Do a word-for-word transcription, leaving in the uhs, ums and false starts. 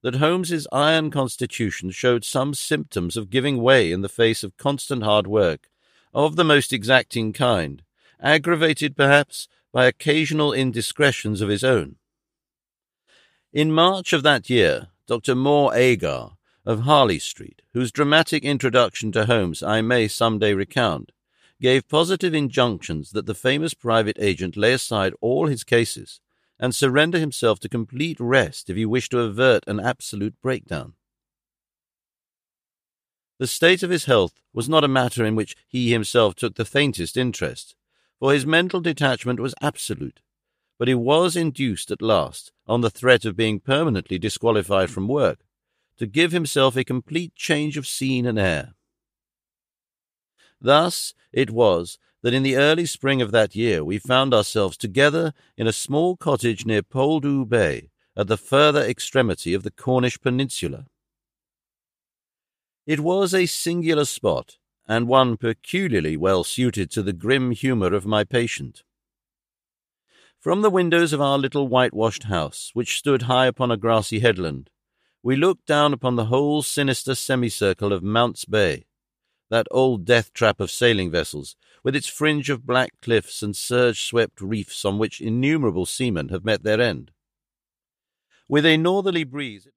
that Holmes's iron constitution showed some symptoms of giving way in the face of constant hard work, of the most exacting kind, aggravated perhaps by occasional indiscretions of his own. In March of that year, Doctor Moore Agar, of Harley Street, whose dramatic introduction to Holmes I may some day recount, gave positive injunctions that the famous private agent lay aside all his cases and surrender himself to complete rest if he wished to avert an absolute breakdown. The state of his health was not a matter in which he himself took the faintest interest, for his mental detachment was absolute, but he was induced at last, on the threat of being permanently disqualified from work, to give himself a complete change of scene and air. Thus it was that in the early spring of that year we found ourselves together in a small cottage near Poldhu Bay, at the further extremity of the Cornish peninsula. It was a singular spot, and one peculiarly well suited to the grim humour of my patient. From the windows of our little whitewashed house, which stood high upon a grassy headland, we looked down upon the whole sinister semicircle of Mounts Bay, that old death-trap of sailing vessels, with its fringe of black cliffs and surge-swept reefs on which innumerable seamen have met their end. With a northerly breeze